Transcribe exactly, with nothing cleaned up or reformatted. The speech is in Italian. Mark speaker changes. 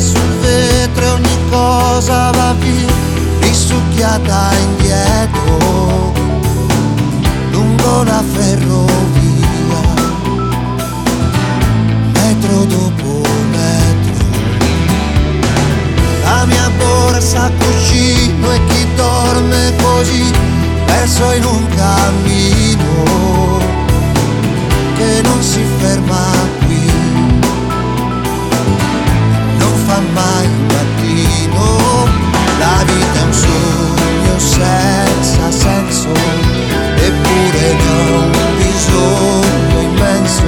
Speaker 1: sul vetro e ogni cosa va via, risucchiata indietro lungo la ferrovia.